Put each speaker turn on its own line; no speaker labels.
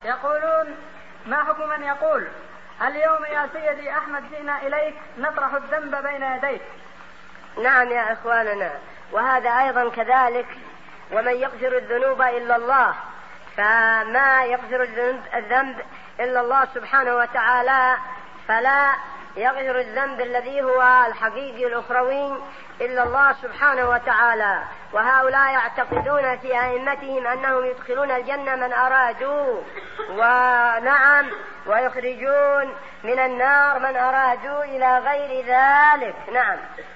يقولون: ما حكم من يقول: اليوم يا سيدي أحمد جئنا إليك نطرح الذنب بين يديك؟
نعم يا إخواننا، وهذا أيضا كذلك. ومن يغفر الذنوب إلا الله، فما يغفر الذنب إلا الله سبحانه وتعالى، فلا يغفر الذنب الذي هو الحقيقي الأخروي إلا الله سبحانه وتعالى. وهؤلاء يعتقدون في أئمتهم أنهم يدخلون الجنة من أرادوا، ونعم، ويخرجون من النار من أرادوا إلى غير ذلك. نعم.